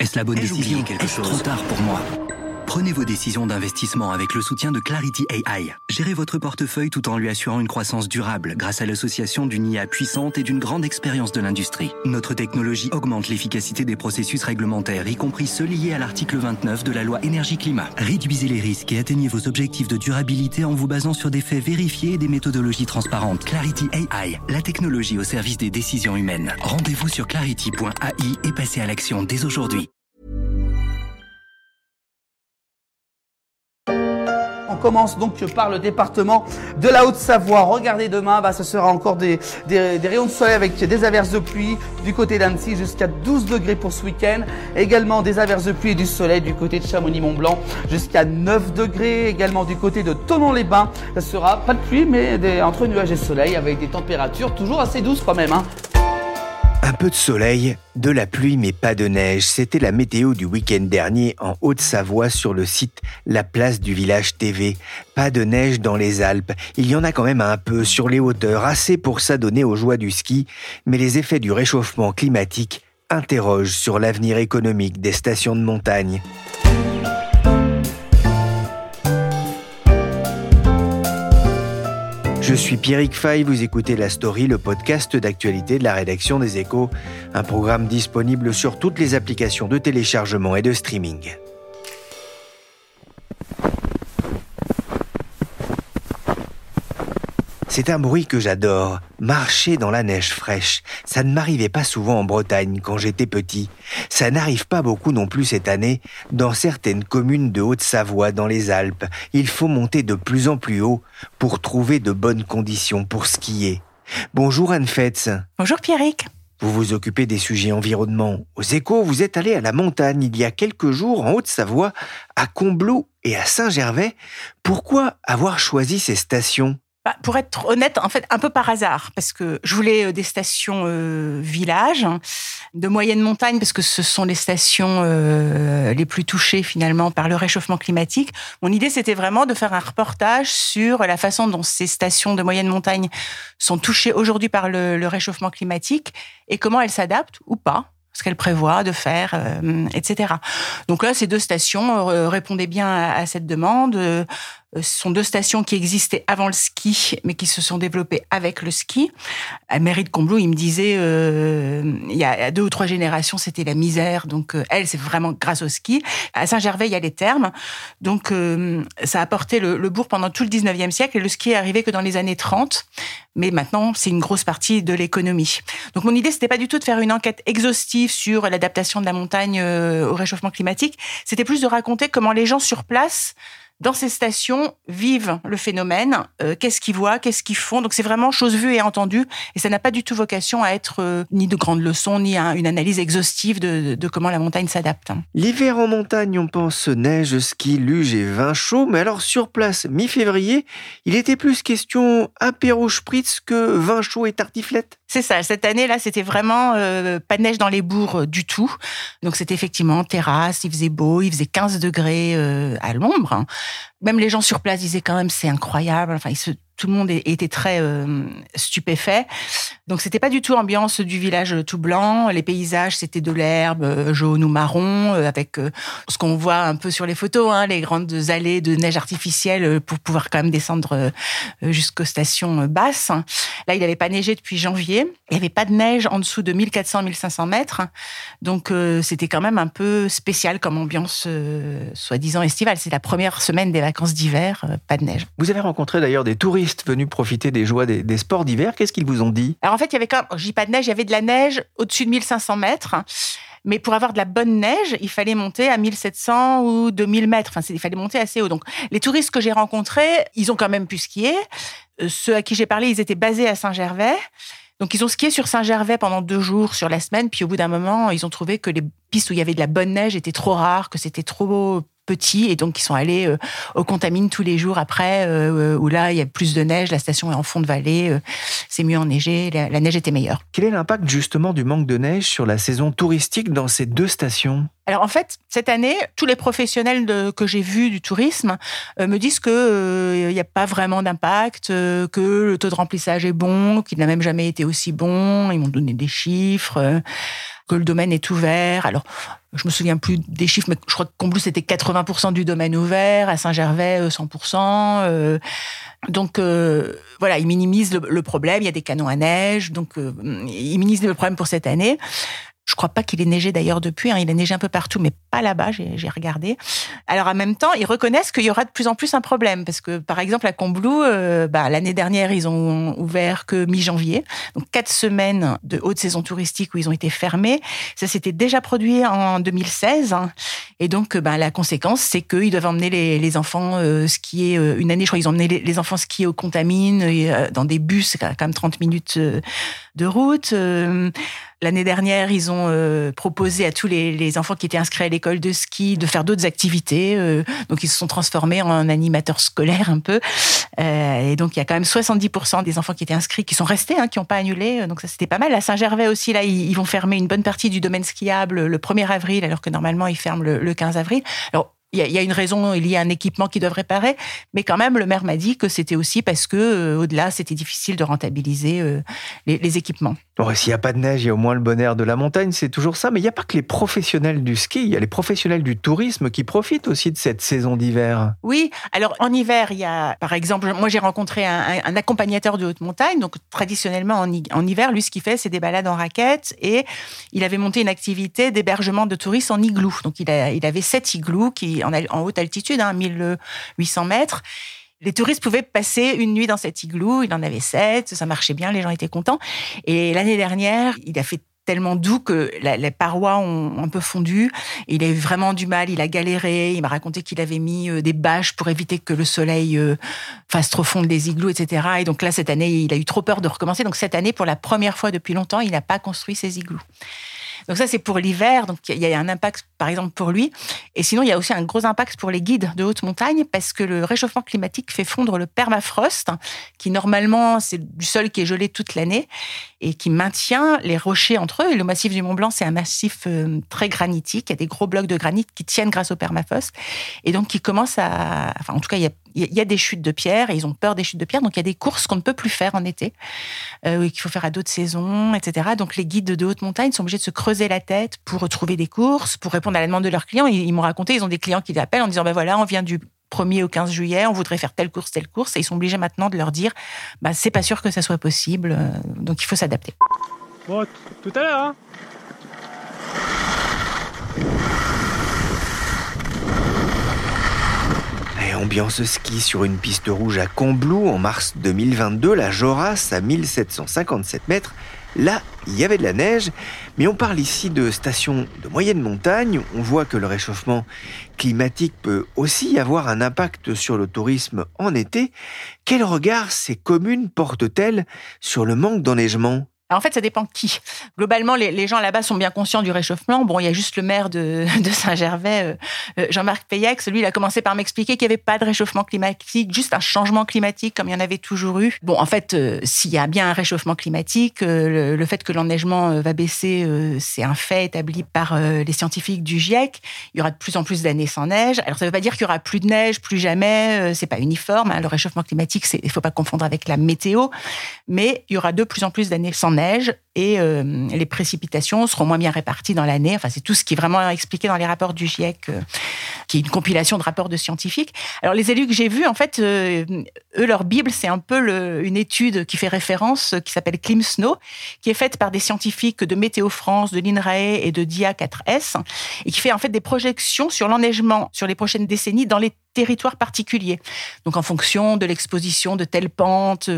Est-ce la bonne décision? Est-ce trop tard pour moi? Prenez vos décisions d'investissement avec le soutien de Clarity AI. Gérez votre portefeuille tout en lui assurant une croissance durable grâce à l'association d'une IA puissante et d'une grande expérience de l'industrie. Notre technologie augmente l'efficacité des processus réglementaires, y compris ceux liés à l'article 29 de la loi Énergie-Climat. Réduisez les risques et atteignez vos objectifs de durabilité en vous basant sur des faits vérifiés et des méthodologies transparentes. Clarity AI, la technologie au service des décisions humaines. Rendez-vous sur clarity.ai et passez à l'action dès aujourd'hui. On commence donc par le département de la Haute-Savoie. Regardez demain, ce sera encore des rayons de soleil avec des averses de pluie du côté d'Annecy jusqu'à 12 degrés pour ce week-end. Également des averses de pluie et du soleil du côté de Chamonix-Mont-Blanc jusqu'à 9 degrés. Également du côté de Thonon-les-Bains, ça sera pas de pluie mais entre nuages et soleil avec des températures toujours assez douces quand même. Un peu de soleil, de la pluie mais pas de neige. C'était la météo du week-end dernier en Haute-Savoie sur le site La Place du Village TV. Pas de neige dans les Alpes. Il y en a quand même un peu sur les hauteurs, assez pour s'adonner aux joies du ski. Mais les effets du réchauffement climatique interrogent sur l'avenir économique des stations de montagne. Je suis Pierrick Fay, vous écoutez La Story, le podcast d'actualité de la rédaction des Échos, un programme disponible sur toutes les applications de téléchargement et de streaming. C'est un bruit que j'adore, marcher dans la neige fraîche. Ça ne m'arrivait pas souvent en Bretagne quand j'étais petit. Ça n'arrive pas beaucoup non plus cette année dans certaines communes de Haute-Savoie dans les Alpes. Il faut monter de plus en plus haut pour trouver de bonnes conditions pour skier. Bonjour Anne Fetz. Bonjour Pierrick. Vous vous occupez des sujets environnement. Aux Échos, vous êtes allé à la montagne il y a quelques jours en Haute-Savoie, à Combloux et à Saint-Gervais. Pourquoi avoir choisi ces stations ? Pour être honnête, en fait, un peu par hasard, parce que je voulais des stations villages, de moyenne montagne, parce que ce sont les stations les plus touchées finalement par le réchauffement climatique. Mon idée, c'était vraiment de faire un reportage sur la façon dont ces stations de moyenne montagne sont touchées aujourd'hui par le réchauffement climatique et comment elles s'adaptent ou pas, ce qu'elles prévoient de faire, etc. Donc là, ces deux stations répondaient bien à cette demande. Ce sont deux stations qui existaient avant le ski, mais qui se sont développées avec le ski. À mairie de Combloux, il me disait, il y a 2 ou 3 générations, c'était la misère. Donc, elle, c'est vraiment grâce au ski. À Saint-Gervais, il y a les thermes. Donc, ça a porté le bourg pendant tout le 19e siècle. Et le ski est arrivé que dans les années 30. Mais maintenant, c'est une grosse partie de l'économie. Donc, mon idée, c'était pas du tout de faire une enquête exhaustive sur l'adaptation de la montagne au réchauffement climatique. C'était plus de raconter comment les gens sur place, dans ces stations, vivent le phénomène, qu'est-ce qu'ils voient, qu'est-ce qu'ils font. Donc c'est vraiment chose vue et entendue, et ça n'a pas du tout vocation à être ni de grandes leçons, ni une analyse exhaustive de comment la montagne s'adapte. L'hiver en montagne, on pense neige, ski, luge et vin chaud, mais alors sur place, mi-février, il était plus question apéro spritz que vin chaud et tartiflette. C'est ça, cette année-là, c'était vraiment pas de neige dans les bourgs du tout. Donc c'était effectivement terrasse, il faisait beau, il faisait 15 degrés à l'ombre. Même les gens sur place disaient quand même c'est incroyable. Enfin, tout le monde était très stupéfait. Donc c'était pas du tout ambiance du village tout blanc. Les paysages, c'était de l'herbe jaune ou marron, avec ce qu'on voit un peu sur les photos, les grandes allées de neige artificielle pour pouvoir quand même descendre jusqu'aux stations basses. Là, il n'avait pas neigé depuis janvier. Il n'y avait pas de neige en dessous de 1400-1500 mètres. Donc c'était quand même un peu spécial comme ambiance soi-disant estivale. C'est la première semaine des vacances d'hiver, pas de neige. Vous avez rencontré d'ailleurs des touristes venus profiter des joies des sports d'hiver. Qu'est-ce qu'ils vous ont dit ? Alors en fait, il y avait je dis pas de neige, il y avait de la neige au-dessus de 1500 mètres. Mais pour avoir de la bonne neige, il fallait monter à 1700 ou 2000 mètres. Enfin, il fallait monter assez haut. Donc, les touristes que j'ai rencontrés, ils ont quand même pu skier. Ceux à qui j'ai parlé, ils étaient basés à Saint-Gervais. Donc, ils ont skié sur Saint-Gervais pendant 2 jours sur la semaine. Puis, au bout d'un moment, ils ont trouvé que les pistes où il y avait de la bonne neige étaient trop rares, que c'était trop petit. Et donc, ils sont allés aux Contamines tous les jours après, où là, il y a plus de neige. La station est en fond de vallée. C'est mieux enneigé. La neige était meilleure. Quel est l'impact, justement, du manque de neige sur la saison touristique dans ces 2 stations ? Alors en fait, cette année, tous les professionnels que j'ai vus du tourisme me disent que y a pas vraiment d'impact, que le taux de remplissage est bon, qu'il n'a même jamais été aussi bon. Ils m'ont donné des chiffres, que le domaine est ouvert. Alors, je me souviens plus des chiffres, mais je crois que Combloux, c'était 80% du domaine ouvert, à Saint-Gervais, 100%. Donc, voilà, ils minimisent le problème. Il y a des canons à neige, donc ils minimisent le problème pour cette année. Je crois pas qu'il ait neigé d'ailleurs depuis. Il a neigé un peu partout, mais pas là-bas, j'ai regardé. Alors en même temps, ils reconnaissent qu'il y aura de plus en plus un problème. Parce que, par exemple, à Combloux, l'année dernière, ils ont ouvert que mi-janvier. Donc 4 semaines de haute saison touristique où ils ont été fermés. Ça s'était déjà produit en 2016. Et donc, la conséquence, c'est qu'ils doivent emmener les enfants skier une année. Je crois qu'ils ont emmené les enfants skier aux Contamines dans des bus, c'est quand même 30 minutes de route. L'année dernière, ils ont proposé à tous les enfants qui étaient inscrits à l'école de ski de faire d'autres activités. Donc, ils se sont transformés en animateurs scolaires un peu. Et donc, il y a quand même 70% des enfants qui étaient inscrits qui sont restés, qui n'ont pas annulé. Donc, ça, c'était pas mal. À Saint-Gervais aussi, là, ils vont fermer une bonne partie du domaine skiable le 1er avril, alors que normalement, ils ferment le 15 avril. Alors, il y a une raison, il y a un équipement qu'ils doivent réparer, mais quand même, le maire m'a dit que c'était aussi parce que, au-delà, c'était difficile de rentabiliser les équipements. Bon, s'il n'y a pas de neige, il y a au moins le bon air de la montagne, c'est toujours ça. Mais il n'y a pas que les professionnels du ski, il y a les professionnels du tourisme qui profitent aussi de cette saison d'hiver. Oui, alors en hiver, il y a, par exemple, moi j'ai rencontré un accompagnateur de haute montagne, donc traditionnellement en hiver, lui ce qu'il fait, c'est des balades en raquettes, et il avait monté une activité d'hébergement de touristes en igloo. Donc il avait 7 igloos en haute altitude, 1800 mètres. Les touristes pouvaient passer une nuit dans cet igloo, il en avait 7, ça marchait bien, les gens étaient contents. Et l'année dernière, il a fait tellement doux que les parois ont un peu fondu. Il a eu vraiment du mal, il a galéré. Il m'a raconté qu'il avait mis des bâches pour éviter que le soleil fasse trop fondre les igloos, etc. Et donc là, cette année, il a eu trop peur de recommencer. Donc cette année, pour la première fois depuis longtemps, il n'a pas construit ses igloos. Donc ça, c'est pour l'hiver. Donc il y a un impact, par exemple, pour lui. Et sinon, il y a aussi un gros impact pour les guides de haute montagne parce que le réchauffement climatique fait fondre le permafrost, qui normalement, c'est du sol qui est gelé toute l'année et qui maintient les rochers entre eux. Et le massif du Mont-Blanc, c'est un massif très granitique. Il y a des gros blocs de granit qui tiennent grâce au permafrost. Et donc, qui commencent à... Enfin, en tout cas, il y a des chutes de pierre et ils ont peur des chutes de pierre. Donc, il y a des courses qu'on ne peut plus faire en été, qu'il faut faire à d'autres saisons, etc. Donc, les guides de haute montagne sont obligés de se creuser la tête pour trouver des courses, pour répondre à la demande de leurs clients. Ils m'ont raconté, ils ont des clients qui les appellent en disant, voilà, on vient du 1er au 15 juillet, on voudrait faire telle course. Et ils sont obligés maintenant de leur dire, c'est pas sûr que ça soit possible. Donc, il faut s'adapter. Bon, tout à l'heure, Et ambiance ski sur une piste rouge à Combloux en mars 2022, la Joras à 1757 mètres. Là, il y avait de la neige, mais on parle ici de stations de moyenne montagne. On voit que le réchauffement climatique peut aussi avoir un impact sur le tourisme en été. Quel regard ces communes portent-elles sur le manque d'enneigement ? Alors en fait, ça dépend qui. Globalement, les gens là-bas sont bien conscients du réchauffement. Bon, il y a juste le maire de Saint-Gervais, Jean-Marc Payex. Lui, il a commencé par m'expliquer qu'il n'y avait pas de réchauffement climatique, juste un changement climatique comme il y en avait toujours eu. Bon, en fait, s'il y a bien un réchauffement climatique, le fait que l'enneigement va baisser, c'est un fait établi par les scientifiques du GIEC. Il y aura de plus en plus d'années sans neige. Alors, ça ne veut pas dire qu'il y aura plus de neige, plus jamais. C'est pas uniforme. Le réchauffement climatique, il ne faut pas confondre avec la météo. Mais il y aura de plus en plus d'années sans neige et les précipitations seront moins bien réparties dans l'année. Enfin, c'est tout ce qui est vraiment expliqué dans les rapports du GIEC, qui est une compilation de rapports de scientifiques. Alors, les élus que j'ai vus, en fait, eux, leur Bible, c'est un peu une étude qui fait référence, qui s'appelle ClimSnow, qui est faite par des scientifiques de Météo France, de l'INRAE et de DIA4S, et qui fait en fait des projections sur l'enneigement sur les prochaines décennies dans les territoires particuliers. Donc, en fonction de l'exposition de telle pente,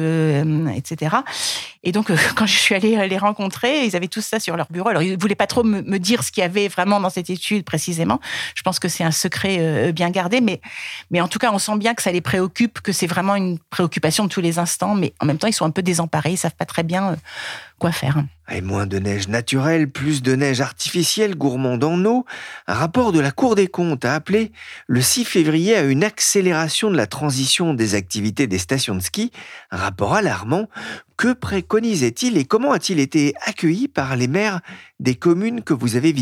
etc. Et donc, quand je suis allée les rencontrer, ils avaient tous ça sur leur bureau. Alors, ils ne voulaient pas trop me dire ce qu'il y avait vraiment dans cette étude précisément. Je pense que c'est un secret bien gardé, mais en tout cas, on sent bien que ça les préoccupe, que c'est vraiment une préoccupation de tous les instants, mais en même temps, ils sont un peu désemparés, ils ne savent pas très bien quoi faire. Et moins de neige naturelle, plus de neige artificielle gourmande en eau. Un rapport de la Cour des comptes a appelé le 6 février à une accélération de la transition des activités des stations de ski. Un rapport alarmant. Que préconisait-il et comment a-t-il été accueilli par les maires des communes que vous avez visitées ?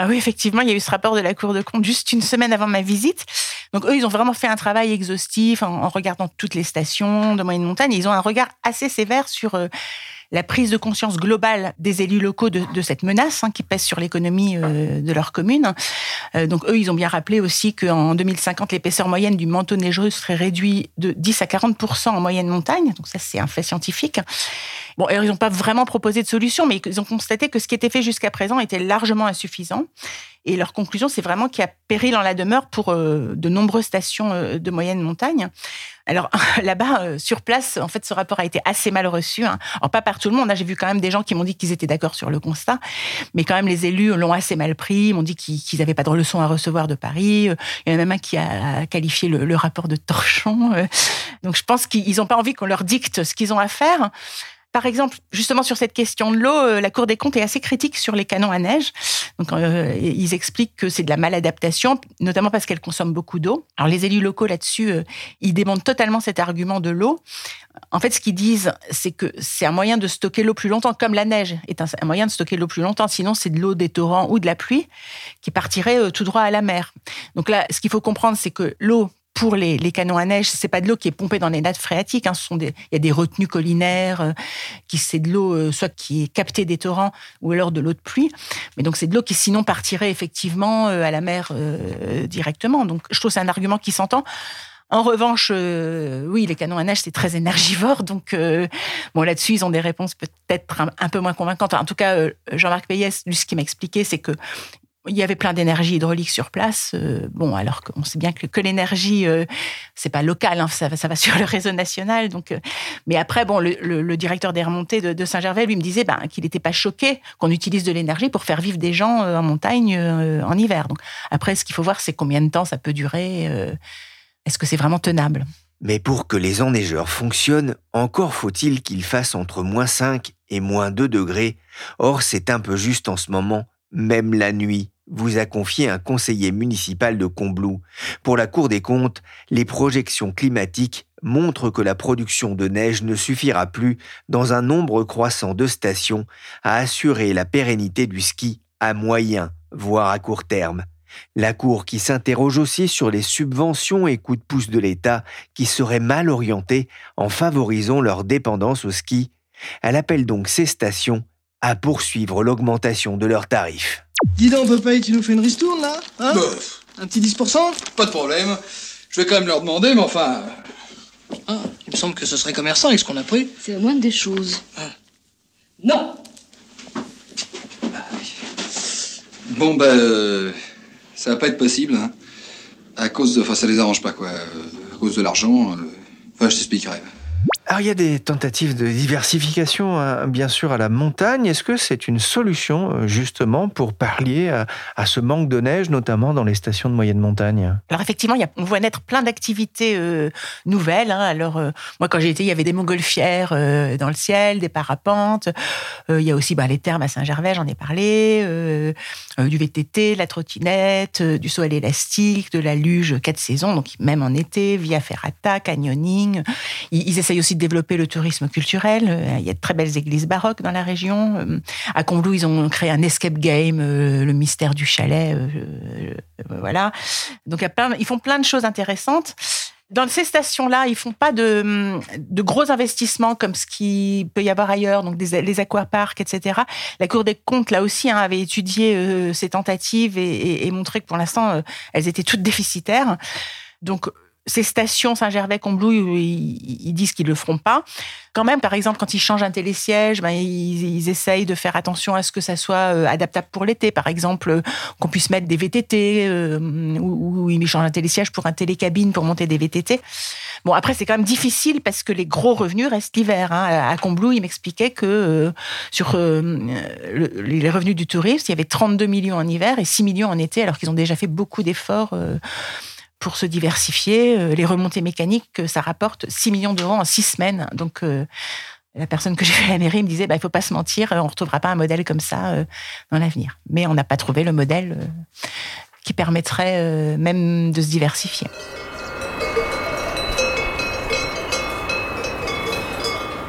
Ah oui, effectivement, il y a eu ce rapport de la Cour de compte juste une semaine avant ma visite. Donc eux, ils ont vraiment fait un travail exhaustif en regardant toutes les stations de moyenne montagne. Ils ont un regard assez sévère sur la prise de conscience globale des élus locaux de cette menace qui pèse sur l'économie de leur commune. Donc eux, ils ont bien rappelé aussi qu'en 2050, l'épaisseur moyenne du manteau neigeux serait réduite de 10 à 40% en moyenne montagne. Donc ça, c'est un fait scientifique. Bon, alors ils n'ont pas vraiment proposé de solution, mais ils ont constaté que ce qui était fait jusqu'à présent était largement insuffisant. Et leur conclusion, c'est vraiment qu'il y a péril en la demeure pour de nombreuses stations de moyenne montagne. Alors là-bas, sur place, en fait, ce rapport a été assez mal reçu. Alors pas par tout le monde. J'ai vu quand même des gens qui m'ont dit qu'ils étaient d'accord sur le constat, mais quand même les élus l'ont assez mal pris. Ils m'ont dit qu'ils n'avaient pas de leçons à recevoir de Paris. Il y en a même un qui a qualifié le rapport de torchon. Donc je pense qu'ils n'ont pas envie qu'on leur dicte ce qu'ils ont à faire. Par exemple, justement sur cette question de l'eau, la Cour des comptes est assez critique sur les canons à neige. Donc, ils expliquent que c'est de la maladaptation, notamment parce qu'elles consomment beaucoup d'eau. Alors, les élus locaux là-dessus, ils démontent totalement cet argument de l'eau. En fait, ce qu'ils disent, c'est que c'est un moyen de stocker l'eau plus longtemps, comme la neige est un moyen de stocker l'eau plus longtemps. Sinon, c'est de l'eau des torrents ou de la pluie qui partirait tout droit à la mer. Donc là, ce qu'il faut comprendre, c'est que l'eau, pour les canons à neige, c'est pas de l'eau qui est pompée dans les nappes phréatiques. Il y a des retenues collinaires, c'est de l'eau soit qui est captée des torrents ou alors de l'eau de pluie. Mais donc c'est de l'eau qui sinon partirait effectivement à la mer directement. Donc je trouve que c'est un argument qui s'entend. En revanche, oui, les canons à neige, c'est très énergivore. Donc, bon, là-dessus, ils ont des réponses peut-être un peu moins convaincantes. En tout cas, Jean-Marc Payès, lui, ce qu'il m'a expliqué, c'est que il y avait plein d'énergie hydraulique sur place. Bon, alors qu'on sait bien que l'énergie, c'est pas local, ça va sur le réseau national. Donc, mais après, bon, le directeur des remontées de Saint-Gervais, lui, me disait qu'il n'était pas choqué qu'on utilise de l'énergie pour faire vivre des gens en montagne en hiver. Donc, après, ce qu'il faut voir, c'est combien de temps ça peut durer. Est-ce que c'est vraiment tenable ? Mais pour que les enneigeurs fonctionnent, encore faut-il qu'ils fassent entre -5 et -2 degrés. Or, c'est un peu juste en ce moment. Même la nuit, vous a confié un conseiller municipal de Combloux. Pour la Cour des comptes, les projections climatiques montrent que la production de neige ne suffira plus, dans un nombre croissant de stations, à assurer la pérennité du ski à moyen, voire à court terme. La Cour qui s'interroge aussi sur les subventions et coups de pouce de l'État qui seraient mal orientés en favorisant leur dépendance au ski. Elle appelle donc ces stations à poursuivre l'augmentation de leurs tarifs. Dis donc, Popeye, tu nous fais une ristourne, là hein? Un petit 10%? Pas de problème. Je vais quand même leur demander, mais enfin... Ah, il me semble que ce serait commerçant avec ce qu'on a pris. C'est la moindre des choses. Ah. Non! Bon, ça va pas être possible, hein. À cause de... Enfin, ça les arrange pas, quoi. À cause de l'argent. Enfin, je t'expliquerai. Alors, il y a des tentatives de diversification, bien sûr, à la montagne. Est-ce que c'est une solution, justement, pour pallier à ce manque de neige, notamment dans les stations de moyenne montagne ? Alors, effectivement, on voit naître plein d'activités nouvelles. Alors, moi, quand j'ai été, il y avait des montgolfières dans le ciel, des parapentes. Il y a aussi les thermes à Saint-Gervais, j'en ai parlé. Du VTT, de la trottinette, du saut à l'élastique, de la luge 4 saisons, donc même en été, via ferrata, canyoning. Ils essayent aussi de développer le tourisme culturel. Il y a de très belles églises baroques dans la région. À Combloux, ils ont créé un escape game, le mystère du chalet. Voilà. Donc, ils font plein de choses intéressantes. Dans ces stations-là, ils font pas de gros investissements comme ce qu'il peut y avoir ailleurs, donc les aquaparks, etc. La Cour des comptes, là aussi, avait étudié ces tentatives et montré que pour l'instant, elles étaient toutes déficitaires. Donc, ces stations Saint-Gervais, Combloux, ils disent qu'ils le feront pas. Quand même, par exemple, quand ils changent un télésiège, ils essayent de faire attention à ce que ça soit adaptable pour l'été. Par exemple, qu'on puisse mettre des VTT ou ils changent un télésiège pour un télécabine pour monter des VTT. Bon, après, c'est quand même difficile parce que les gros revenus restent l'hiver. À Combloux, ils m'expliquaient que sur les revenus du tourisme, il y avait 32 millions en hiver et 6 millions en été, alors qu'ils ont déjà fait beaucoup d'efforts pour se diversifier. Les remontées mécaniques, ça rapporte 6 millions d'euros en 6 semaines. Donc, la personne que j'ai fait à la mairie me disait, il ne faut pas se mentir, on ne retrouvera pas un modèle comme ça dans l'avenir. Mais on n'a pas trouvé le modèle qui permettrait même de se diversifier.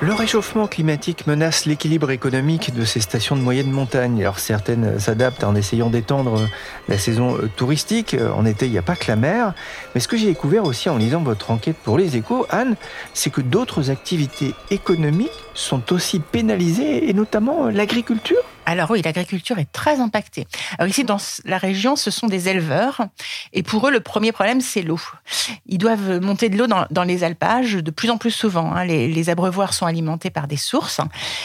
Le réchauffement climatique menace l'équilibre économique de ces stations de moyenne montagne. Alors certaines s'adaptent en essayant d'étendre la saison touristique. En été, il n'y a pas que la mer. Mais ce que j'ai découvert aussi en lisant votre enquête pour Les Échos, Anne, c'est que d'autres activités économiques sont aussi pénalisées, et notamment l'agriculture. Alors oui, l'agriculture est très impactée. Alors ici, dans la région, ce sont des éleveurs. Et pour eux, le premier problème, c'est l'eau. Ils doivent monter de l'eau dans les alpages de plus en plus souvent. Les abreuvoirs sont alimentés par des sources.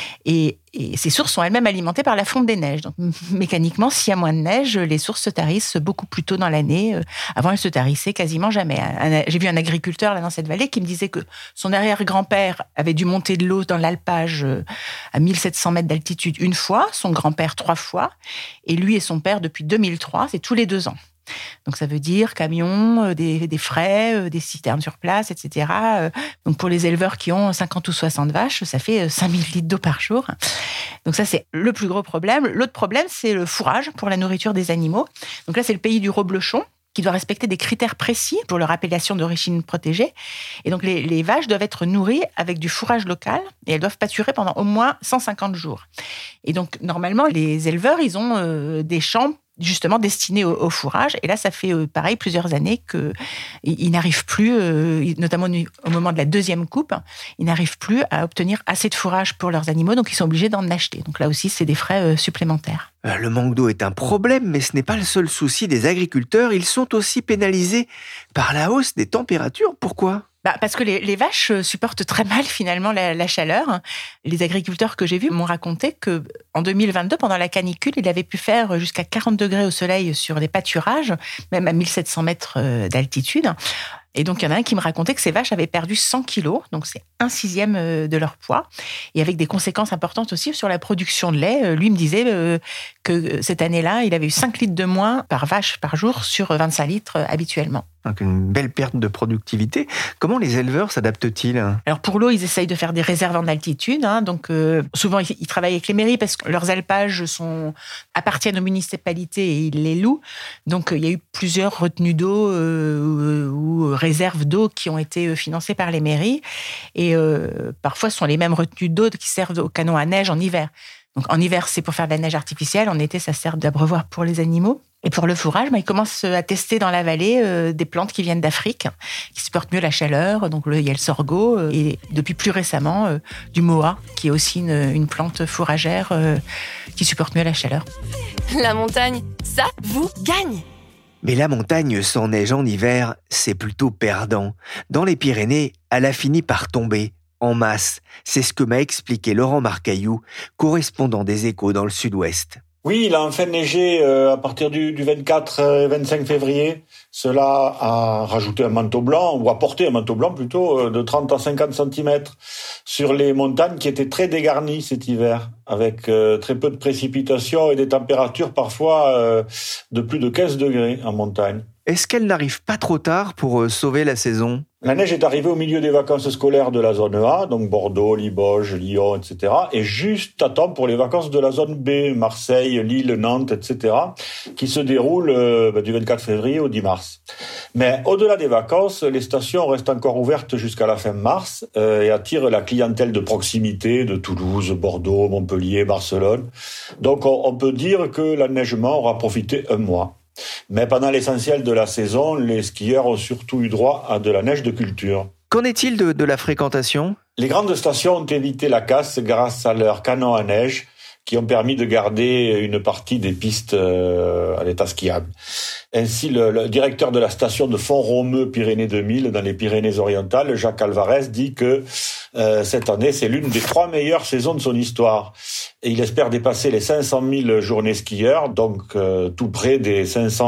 Et ces sources sont elles-mêmes alimentées par la fonte des neiges. Donc mécaniquement, s'il y a moins de neige, les sources se tarissent beaucoup plus tôt dans l'année. Avant, elles se tarissaient quasiment jamais. J'ai vu un agriculteur là dans cette vallée qui me disait que son arrière-grand-père avait dû monter de l'eau dans l'alpage à 1700 mètres d'altitude une fois, son grand-père 3 fois, et lui et son père depuis 2003, c'est tous les 2 ans. Donc ça veut dire camions, des frais, des citernes sur place, etc. Donc pour les éleveurs qui ont 50 ou 60 vaches, ça fait 5000 litres d'eau par jour. Donc ça, c'est le plus gros problème. L'autre problème, c'est le fourrage pour la nourriture des animaux. Donc là, c'est le pays du reblochon qui doit respecter des critères précis pour leur appellation d'origine protégée. Et donc les vaches doivent être nourries avec du fourrage local et elles doivent pâturer pendant au moins 150 jours. Et donc normalement, les éleveurs, ils ont des champs justement destinés au fourrage. Et là, ça fait pareil plusieurs années qu'ils n'arrivent plus, notamment au moment de la deuxième coupe, ils n'arrivent plus à obtenir assez de fourrage pour leurs animaux, donc ils sont obligés d'en acheter. Donc là aussi, c'est des frais supplémentaires. Le manque d'eau est un problème, mais ce n'est pas le seul souci des agriculteurs. Ils sont aussi pénalisés par la hausse des températures. Pourquoi ? Parce que les vaches supportent très mal finalement la chaleur. Les agriculteurs que j'ai vus m'ont raconté qu'en 2022, pendant la canicule, il avait pu faire jusqu'à 40 degrés au soleil sur des pâturages, même à 1700 mètres d'altitude. Et donc, il y en a un qui me racontait que ces vaches avaient perdu 100 kilos, donc c'est 1/6 de leur poids, et avec des conséquences importantes aussi sur la production de lait. Lui me disait que cette année-là, il avait eu 5 litres de moins par vache par jour sur 25 litres habituellement. Donc une belle perte de productivité. Comment les éleveurs s'adaptent-ils ? Alors pour l'eau, ils essayent de faire des réserves en altitude. Donc souvent, ils travaillent avec les mairies parce que leurs alpages appartiennent aux municipalités et ils les louent. Donc il y a eu plusieurs retenues d'eau ou réserves d'eau qui ont été financées par les mairies. Et parfois, ce sont les mêmes retenues d'eau qui servent aux canons à neige en hiver. Donc en hiver, c'est pour faire de la neige artificielle. En été, ça sert d'abreuvoir pour les animaux. Et pour le fourrage, ils commencent à tester dans la vallée des plantes qui viennent d'Afrique, qui supportent mieux la chaleur. Donc il y a le sorgho et depuis plus récemment, du moa, qui est aussi une plante fourragère qui supporte mieux la chaleur. La montagne, ça vous gagne! Mais la montagne sans neige en hiver, c'est plutôt perdant. Dans les Pyrénées, elle a fini par tomber. En masse. C'est ce que m'a expliqué Laurent Marcaillou, correspondant des Échos dans le sud-ouest. Oui, il a enfin neigé à partir du 24 et 25 février. Cela a rajouté un manteau blanc, ou apporté un manteau blanc plutôt, de 30 à 50 cm sur les montagnes qui étaient très dégarnies cet hiver, avec très peu de précipitations et des températures parfois de plus de 15 degrés en montagne. Est-ce qu'elle n'arrive pas trop tard pour sauver la saison ? La neige est arrivée au milieu des vacances scolaires de la zone A, donc Bordeaux, Limoges, Lyon, etc. et juste à temps pour les vacances de la zone B, Marseille, Lille, Nantes, etc., qui se déroulent du 24 février au 10 mars. Mais au-delà des vacances, les stations restent encore ouvertes jusqu'à la fin mars et attirent la clientèle de proximité de Toulouse, Bordeaux, Montpellier, Barcelone. Donc on peut dire que l'enneigement aura profité un mois. Mais pendant l'essentiel de la saison, les skieurs ont surtout eu droit à de la neige de culture. Qu'en est-il de la fréquentation ? Les grandes stations ont évité la casse grâce à leurs canons à neige qui ont permis de garder une partie des pistes à l'état skiable. Ainsi, le directeur de la station de Font-Romeu Pyrénées 2000 dans les Pyrénées-Orientales, Jacques Alvarez, dit que cette année, c'est l'une des 3 meilleures saisons de son histoire. Et il espère dépasser les 500 000 journées skieurs, donc tout près des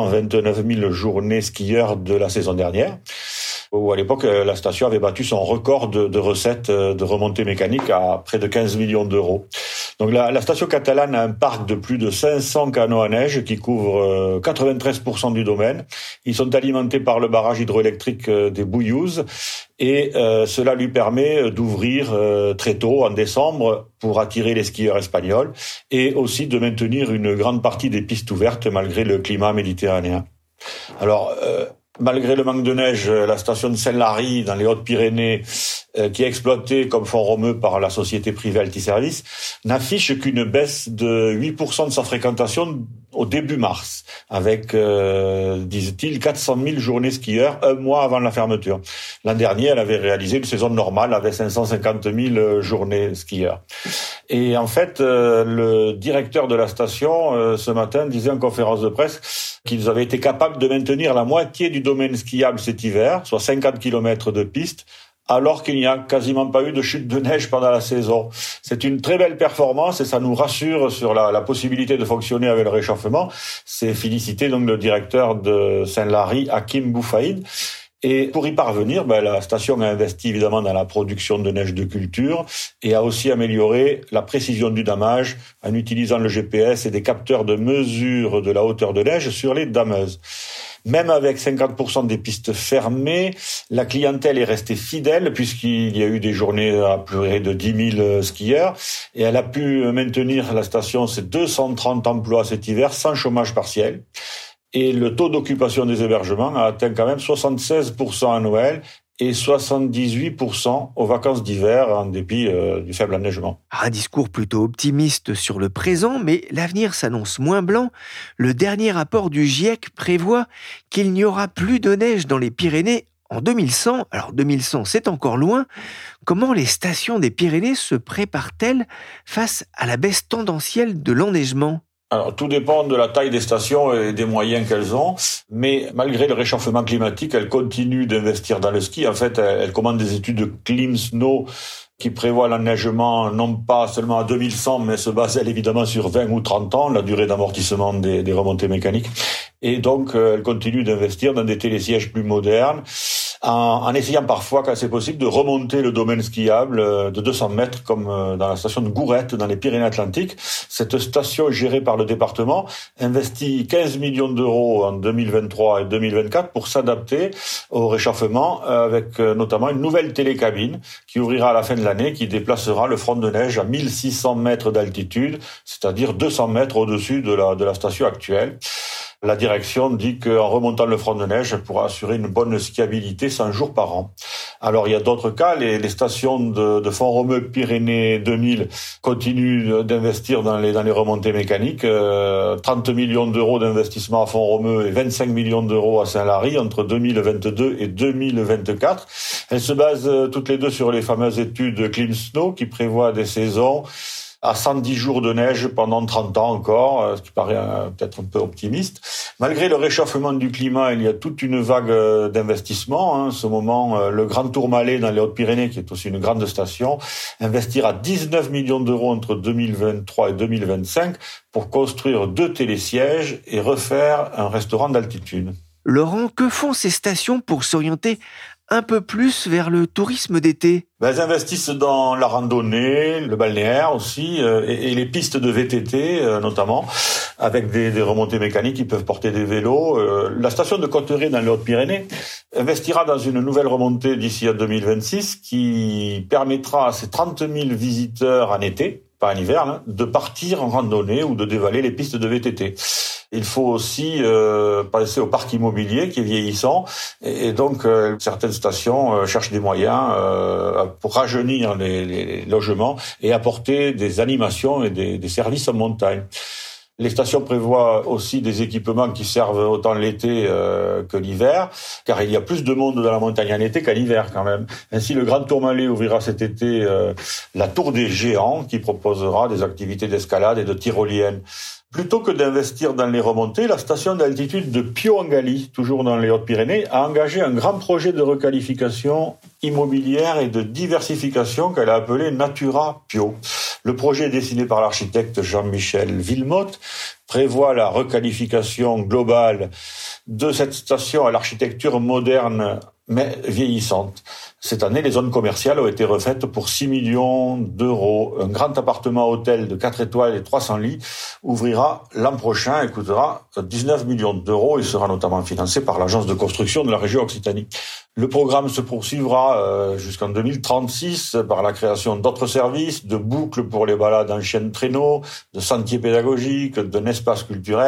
529 000 journées skieurs de la saison dernière, où à l'époque, la station avait battu son record de recettes de remontée mécanique à près de 15 millions d'euros. Donc la station catalane a un parc de plus de 500 canons à neige qui couvrent 93% du domaine. Ils sont alimentés par le barrage hydroélectrique des Bouillouzes et cela lui permet d'ouvrir très tôt, en décembre, pour attirer les skieurs espagnols et aussi de maintenir une grande partie des pistes ouvertes malgré le climat méditerranéen. Alors, Malgré le manque de neige, la station de Saint-Lary, dans les Hautes-Pyrénées, qui est exploitée comme fonds romeu par la société privée Altiservice, n'affiche qu'une baisse de 8% de sa fréquentation au début mars, avec, disent-ils, 400 000 journées skieurs, un mois avant la fermeture. L'an dernier, elle avait réalisé une saison normale avec 550 000 journées skieurs. Et en fait, le directeur de la station, ce matin, disait en conférence de presse qu'ils avaient été capables de maintenir la moitié du domaine skiable cet hiver, soit 50 km de piste, alors qu'il n'y a quasiment pas eu de chute de neige pendant la saison. C'est une très belle performance et ça nous rassure sur la possibilité de fonctionner avec le réchauffement. C'est féliciter donc le directeur de Saint-Lary, Hakim Boufaïd. Et pour y parvenir, la station a investi évidemment dans la production de neige de culture et a aussi amélioré la précision du damage en utilisant le GPS et des capteurs de mesure de la hauteur de neige sur les dameuses. Même avec 50% des pistes fermées, la clientèle est restée fidèle puisqu'il y a eu des journées à plus de 10 000 skieurs et elle a pu maintenir la station ses 230 emplois cet hiver sans chômage partiel. Et le taux d'occupation des hébergements a atteint quand même 76% à Noël et 78% aux vacances d'hiver, en dépit du faible enneigement. Un discours plutôt optimiste sur le présent, mais l'avenir s'annonce moins blanc. Le dernier rapport du GIEC prévoit qu'il n'y aura plus de neige dans les Pyrénées en 2100. Alors 2100, c'est encore loin. Comment les stations des Pyrénées se préparent-elles face à la baisse tendancielle de l'enneigement ? Alors, tout dépend de la taille des stations et des moyens qu'elles ont, mais malgré le réchauffement climatique, elles continuent d'investir dans le ski. En fait, elles commandent des études de Climsnow qui prévoient l'enneigement non pas seulement à 2100, mais se basent évidemment sur 20 ou 30 ans, la durée d'amortissement des remontées mécaniques. Et donc, elles continuent d'investir dans des télésièges plus modernes, en essayant parfois, quand c'est possible, de remonter le domaine skiable de 200 mètres, comme dans la station de Gourette, dans les Pyrénées-Atlantiques. Cette station gérée par le département investit 15 millions d'euros en 2023 et 2024 pour s'adapter au réchauffement, avec notamment une nouvelle télécabine qui ouvrira à la fin de l'année, qui déplacera le front de neige à 1600 mètres d'altitude, c'est-à-dire 200 mètres au-dessus de la station actuelle. La direction dit qu'en remontant le front de neige, elle pourra assurer une bonne skiabilité 100 jours par an. Alors, il y a d'autres cas. Les stations de fonds romeu Pyrénées 2000 continuent d'investir dans les remontées mécaniques. 30 millions d'euros d'investissement à fonds romeu et 25 millions d'euros à Saint-Lary entre 2022 et 2024. Elles se basent toutes les deux sur les fameuses études Climsnow qui prévoient des saisons à 110 jours de neige pendant 30 ans encore, ce qui paraît peut-être un peu optimiste. Malgré le réchauffement du climat, il y a toute une vague d'investissements. En ce moment, le Grand Tourmalet dans les Hautes-Pyrénées, qui est aussi une grande station, investira 19 millions d'euros entre 2023 et 2025 pour construire 2 télésièges et refaire un restaurant d'altitude. Laurent, que font ces stations pour s'orienter un peu plus vers le tourisme d'été? Elles investissent dans la randonnée, le balnéaire aussi, et les pistes de VTT notamment, avec des remontées mécaniques qui peuvent porter des vélos. La station de Cotteret dans les Hautes-Pyrénées investira dans une nouvelle remontée d'ici à 2026 qui permettra à ces 30 000 visiteurs en été, pas en hiver, de partir en randonnée ou de dévaler les pistes de VTT. Il faut aussi passer au parc immobilier qui est vieillissant et donc certaines stations cherchent des moyens pour rajeunir les logements et apporter des animations et des services en montagne. Les stations prévoient aussi des équipements qui servent autant l'été que l'hiver, car il y a plus de monde dans la montagne en été qu'en hiver quand même. Ainsi, le Grand Tourmalet ouvrira cet été la Tour des Géants, qui proposera des activités d'escalade et de tyrolienne. Plutôt que d'investir dans les remontées, la station d'altitude de Pio-en-Galie, toujours dans les Hautes-Pyrénées, a engagé un grand projet de requalification immobilière et de diversification qu'elle a appelé Natura Pio. Le projet dessiné par l'architecte Jean-Michel Villemotte prévoit la requalification globale de cette station à l'architecture moderne mais vieillissante. Cette année, les zones commerciales ont été refaites pour 6 millions d'euros. Un grand appartement-hôtel de 4 étoiles et 300 lits ouvrira l'an prochain et coûtera 19 millions d'euros. Il sera notamment financé par l'agence de construction de la région Occitanie. Le programme se poursuivra jusqu'en 2036 par la création d'autres services, de boucles pour les balades en chien de traîneau, de sentiers pédagogiques, d'un espace culturel,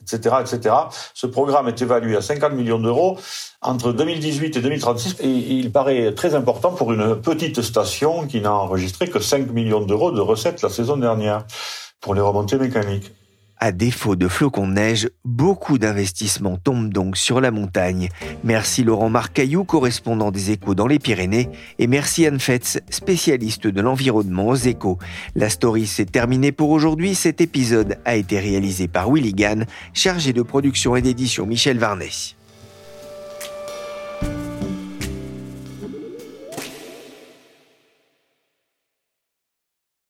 etc., etc. Ce programme est évalué à 50 millions d'euros entre 2018 et 2036 et il paraît très important pour une petite station qui n'a enregistré que 5 millions d'euros de recettes la saison dernière pour les remontées mécaniques. À défaut de flocons de neige, beaucoup d'investissements tombent donc sur la montagne. Merci Laurent Marcaillou, correspondant des Échos dans les Pyrénées, et merci Anne Fetz, spécialiste de l'environnement aux Échos. La story s'est terminée pour aujourd'hui. Cet épisode a été réalisé par Willy Gann, chargé de production et d'édition Michel Varnet.